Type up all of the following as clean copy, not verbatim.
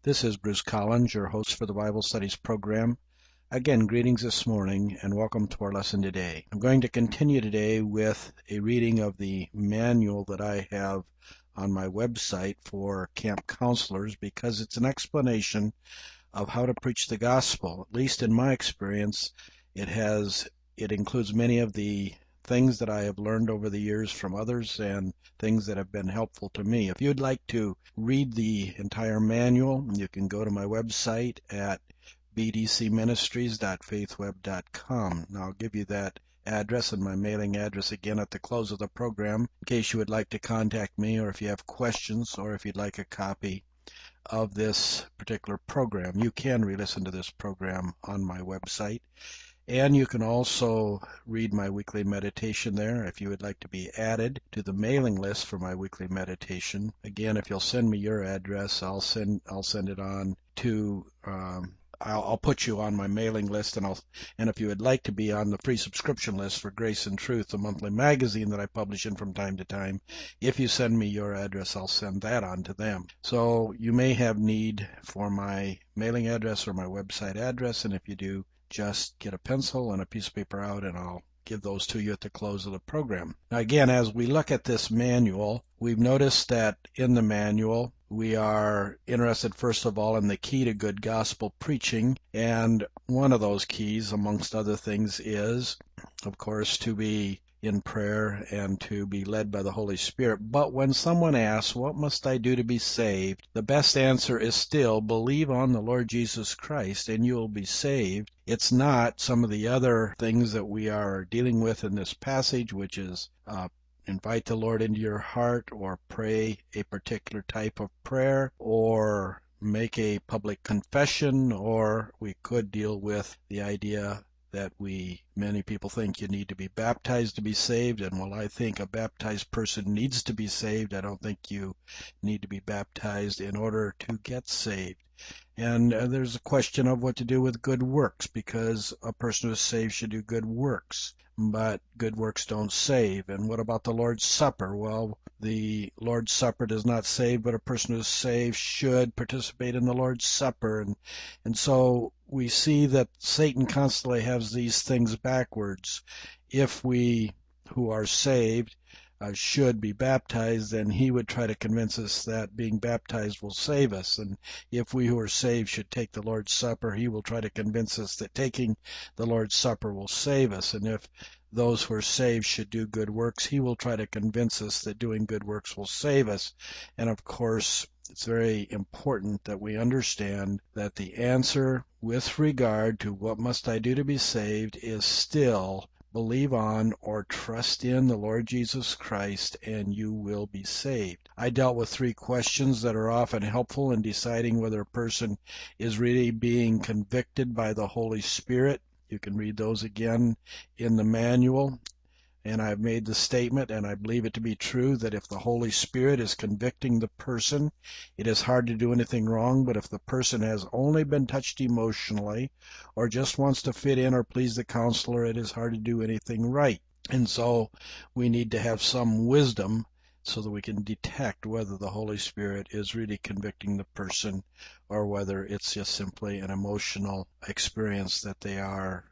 This is Bruce Collins, your host for the Bible Studies program. Again, greetings this morning and welcome to our lesson today. I'm going to continue today with a reading of the manual that I have on my website for camp counselors because it's an explanation of how to preach the gospel. At least in my experience, it includes many of the things that I have learned over the years from others and things that have been helpful to me. If you'd like to read the entire manual, you can go to my website at bdcministries.faithweb.com. Now I'll give you that address and my mailing address again at the close of the program in case you would like to contact me or if you have questions or if you'd like a copy of this particular program. You can re-listen to this program on my website. And you can also read my weekly meditation there if you would like to be added to the mailing list for my weekly meditation. Again, if you'll send me your address, I'll send it on to I'll put you on my mailing list, and if you would like to be on the free subscription list for Grace and Truth, the monthly magazine that I publish in from time to time, if you send me your address, I'll send that on to them. So you may have need for my mailing address or my website address, and if you do, just get a pencil and a piece of paper out and I'll give those to you at the close of the program. Now again, as we look at this manual, we've noticed that in the manual we are interested first of all in the key to good gospel preaching, and one of those keys, amongst other things, is, of course, to be in prayer and to be led by the Holy Spirit. But when someone asks, what must I do to be saved? The best answer is still, believe on the Lord Jesus Christ and you will be saved. It's not some of the other things that we are dealing with in this passage, which is invite the Lord into your heart or pray a particular type of prayer or make a public confession, or we could deal with the idea that many people think you need to be baptized to be saved, and while I think a baptized person needs to be saved, I don't think you need to be baptized in order to get saved. And there's a question of what to do with good works, because a person who is saved should do good works, but good works don't save. And what about the Lord's Supper? Well, the Lord's Supper does not save, but a person who is saved should participate in the Lord's Supper. And so we see that Satan constantly has these things backwards. If we who are saved should be baptized, then he would try to convince us that being baptized will save us. And if we who are saved should take the Lord's Supper, he will try to convince us that taking the Lord's Supper will save us. And if those who are saved should do good works, he will try to convince us that doing good works will save us. And of course, it's very important that we understand that the answer with regard to what must I do to be saved is still believe on or trust in the Lord Jesus Christ and you will be saved. I dealt with 3 questions that are often helpful in deciding whether a person is really being convicted by the Holy Spirit. You can read those again in the manual. And I've made the statement, and I believe it to be true, that if the Holy Spirit is convicting the person, it is hard to do anything wrong. But if the person has only been touched emotionally or just wants to fit in or please the counselor, it is hard to do anything right. And so we need to have some wisdom so that we can detect whether the Holy Spirit is really convicting the person or whether it's just simply an emotional experience that they are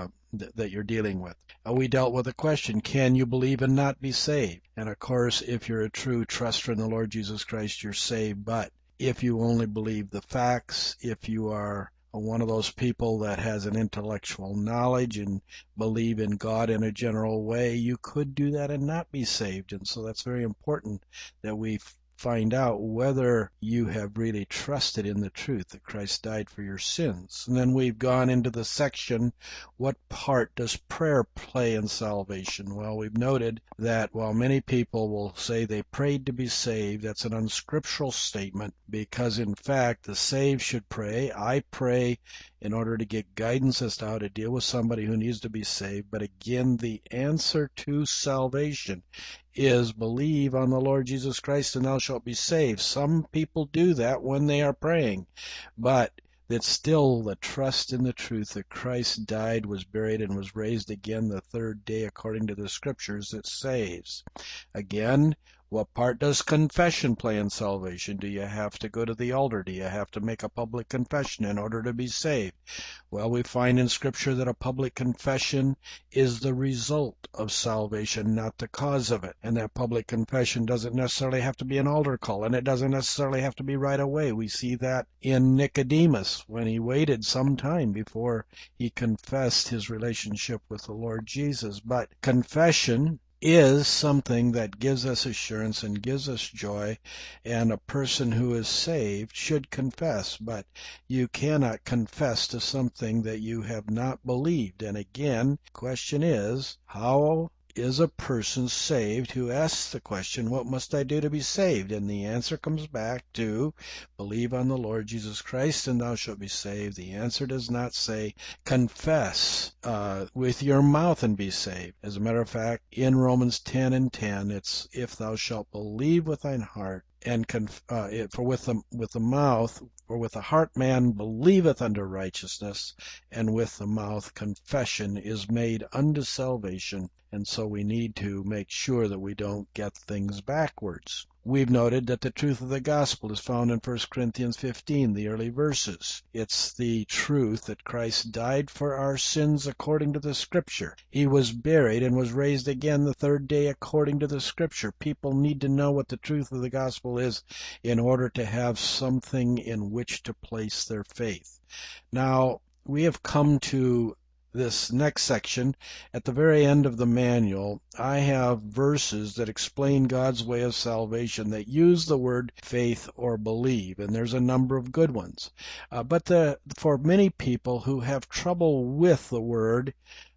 that you're dealing with. We dealt with a question, can you believe and not be saved? And of course, if you're a true truster in the Lord Jesus Christ, you're saved. But if you only believe the facts, if you are one of those people that has an intellectual knowledge and believe in God in a general way, you could do that and not be saved. And so that's very important that we find out whether you have really trusted in the truth that Christ died for your sins. And then we've gone into the section, what part does prayer play in salvation? Well, we've noted that while many people will say they prayed to be saved, that's an unscriptural statement, because in fact the saved should pray. I pray in order to get guidance as to how to deal with somebody who needs to be saved. But again, the answer to salvation is believe on the Lord Jesus Christ and thou shalt be saved. Some people do that when they are praying, but it's still the trust in the truth that Christ died, was buried, and was raised again the 3rd day according to the Scriptures that saves. Again, What part does confession play in salvation? Do you have to go to the altar? Do you have to make a public confession in order to be saved? Well, we find in Scripture that a public confession is the result of salvation, not the cause of it. And that public confession doesn't necessarily have to be an altar call, and it doesn't necessarily have to be right away. We see that in Nicodemus when he waited some time before he confessed his relationship with the Lord Jesus. But confession is something that gives us assurance and gives us joy, and a person who is saved should confess, but you cannot confess to something that you have not believed. And again, the question is, how is a person saved who asks the question, what must I do to be saved? And the answer comes back to believe on the Lord Jesus Christ and thou shalt be saved. The answer does not say confess with your mouth and be saved. As a matter of fact, in Romans 10:10, it's if thou shalt believe with thine heart and for with the mouth, or with the heart man believeth unto righteousness, and with the mouth confession is made unto salvation. And so we need to make sure that we don't get things backwards. We've noted that the truth of the gospel is found in 1 Corinthians 15, the early verses. It's the truth that Christ died for our sins according to the Scripture. He was buried and was raised again the third day according to the Scripture. People need to know what the truth of the gospel is in order to have something in which to place their faith. Now, we have come to this next section. At the very end of the manual, I have verses that explain God's way of salvation that use the word faith or believe, and there's a number of good ones. But for many people who have trouble with the word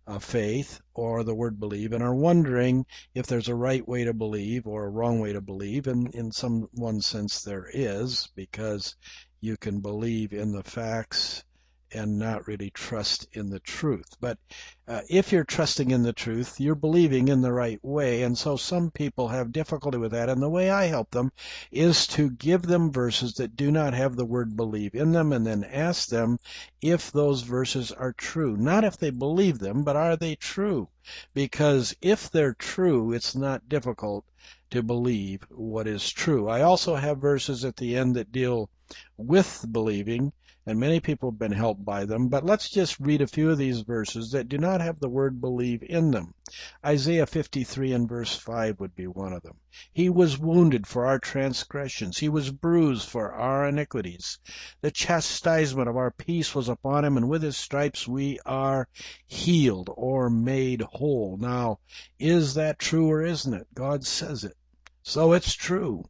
faith or the word believe and are wondering if there's a right way to believe or a wrong way to believe, and in one sense there is, because you can believe in the facts and not really trust in the truth. But if you're trusting in the truth, you're believing in the right way, and so some people have difficulty with that, and the way I help them is to give them verses that do not have the word believe in them, and then ask them if those verses are true. Not if they believe them, but are they true? Because if they're true, it's not difficult to believe what is true. I also have verses at the end that deal with believing, and many people have been helped by them, but let's just read a few of these verses that do not have the word believe in them. Isaiah 53 and verse 5 would be one of them. He was wounded for our transgressions. He was bruised for our iniquities. The chastisement of our peace was upon him, and with his stripes we are healed or made whole. Now, is that true or isn't it? God says it. So it's true.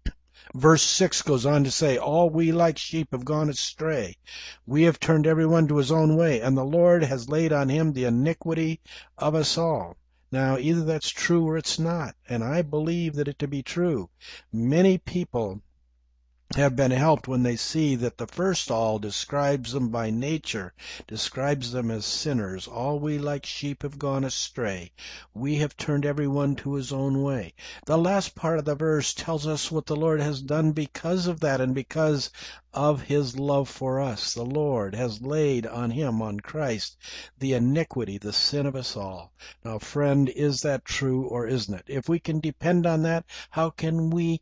Verse 6 goes on to say, all we like sheep have gone astray. We have turned everyone to his own way, and the Lord has laid on him the iniquity of us all. Now, either that's true or it's not, and I believe that it to be true. Many people have been helped when they see that the first all describes them by nature, describes them as sinners. All we like sheep have gone astray. We have turned everyone to his own way. The last part of the verse tells us what the Lord has done because of that and because of his love for us. The Lord has laid on him, on Christ, the iniquity, the sin of us all. Now, friend, is that true or isn't it? If we can depend on that, how can we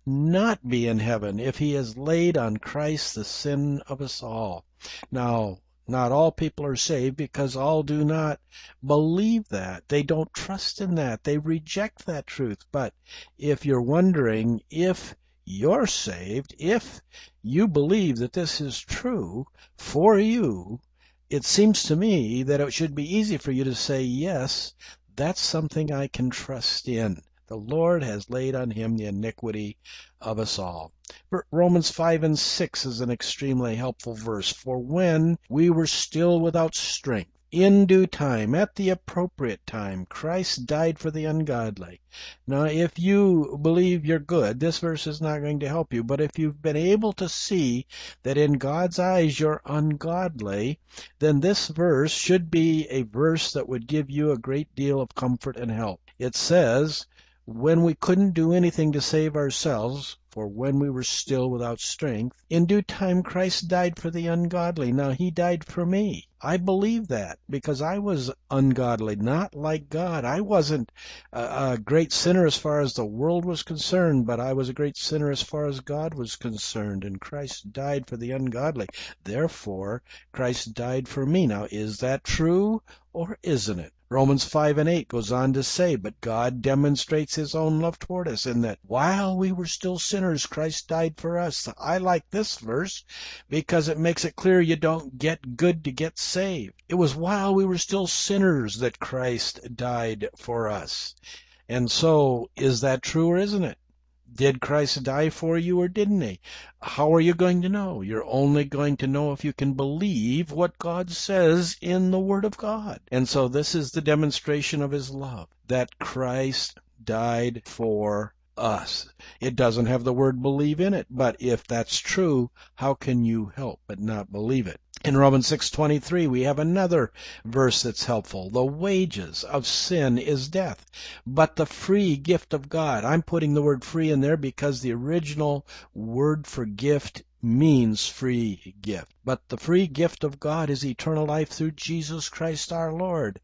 not be in heaven if he has laid on Christ the sin of us all? Now, not all people are saved because all do not believe that. They don't trust in that. They reject that truth. But if you're wondering if you're saved, if you believe that this is true for you, it seems to me that it should be easy for you to say, yes, that's something I can trust in. The Lord has laid on him the iniquity of us all. Romans 5 and 6 is an extremely helpful verse. For when we were still without strength, in due time, at the appropriate time, Christ died for the ungodly. Now, if you believe you're good, this verse is not going to help you. But if you've been able to see that in God's eyes you're ungodly, then this verse should be a verse that would give you a great deal of comfort and help. It says, when we couldn't do anything to save ourselves, for when we were still without strength, in due time Christ died for the ungodly. Now he died for me. I believe that because I was ungodly, not like God. I wasn't a great sinner as far as the world was concerned, but I was a great sinner as far as God was concerned, and Christ died for the ungodly. Therefore, Christ died for me. Now, is that true or isn't it? Romans 5:8 goes on to say, but God demonstrates his own love toward us in that while we were still sinners, Christ died for us. I like this verse because it makes it clear you don't get good to get saved. It was while we were still sinners that Christ died for us. And so, is that true or isn't it? Did Christ die for you or didn't he? How are you going to know? You're only going to know if you can believe what God says in the Word of God. And so this is the demonstration of his love, that Christ died for us. It doesn't have the word believe in it, but if that's true, how can you help but not believe it? In Romans 6:23, we have another verse that's helpful. The wages of sin is death, but the free gift of God. I'm putting the word free in there because the original word for gift means free gift. But the free gift of God is eternal life through Jesus Christ our Lord.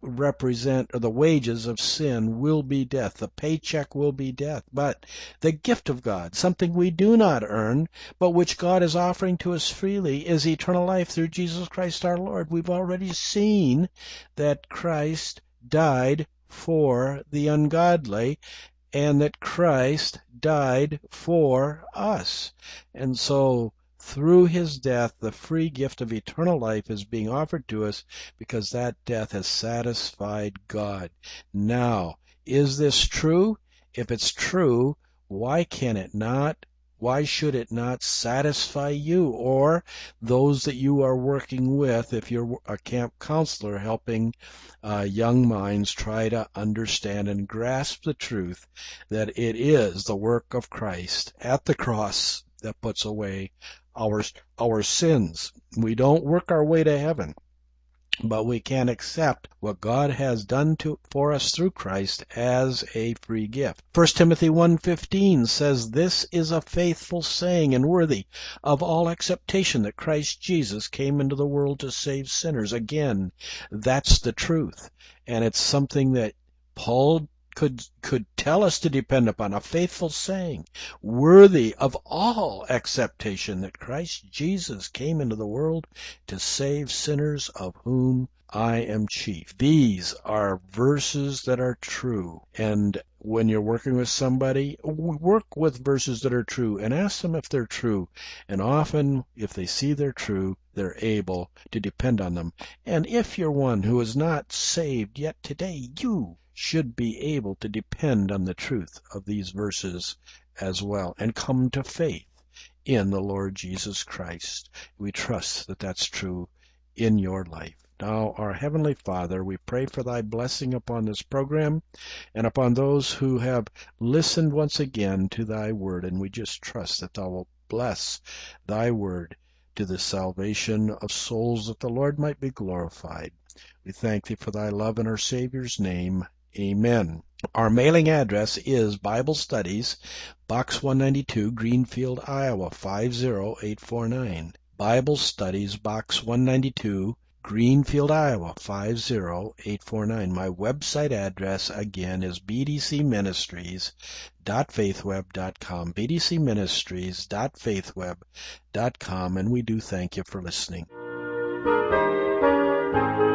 The wages of sin will be death. The paycheck will be death. But the gift of God, something we do not earn, but which God is offering to us freely, is eternal life through Jesus Christ our Lord. We've already seen that Christ died for the ungodly, and that Christ died for us. And so through his death, the free gift of eternal life is being offered to us because that death has satisfied God. Now, is this true? If it's true, why should it not satisfy you or those that you are working with if you're a camp counselor helping young minds try to understand and grasp the truth that it is the work of Christ at the cross that puts away our sins. We don't work our way to heaven, but we can accept what God has done for us through Christ as a free gift. 1 Timothy 1:15 says, this is a faithful saying and worthy of all acceptation that Christ Jesus came into the world to save sinners. Again, that's the truth. And it's something that Paul could tell us to depend upon, a faithful saying, worthy of all acceptation that Christ Jesus came into the world to save sinners, of whom I am chief. These are verses that are true. And when you're working with somebody, work with verses that are true and ask them if they're true. And often, if they see they're true, they're able to depend on them. And if you're one who is not saved yet today, you should be able to depend on the truth of these verses as well and come to faith in the Lord Jesus Christ. We trust that that's true in your life. Now, our Heavenly Father, we pray for thy blessing upon this program and upon those who have listened once again to thy word, and we just trust that thou wilt bless thy word to the salvation of souls, that the Lord might be glorified. We thank thee for thy love in our Savior's name. Amen. Our mailing address is Bible Studies, Box 192, Greenfield, Iowa 50849. Bible Studies, Box 192, Greenfield, Iowa 50849. My website address again is bdcministries.faithweb.com. bdcministries.faithweb.com, and we do thank you for listening.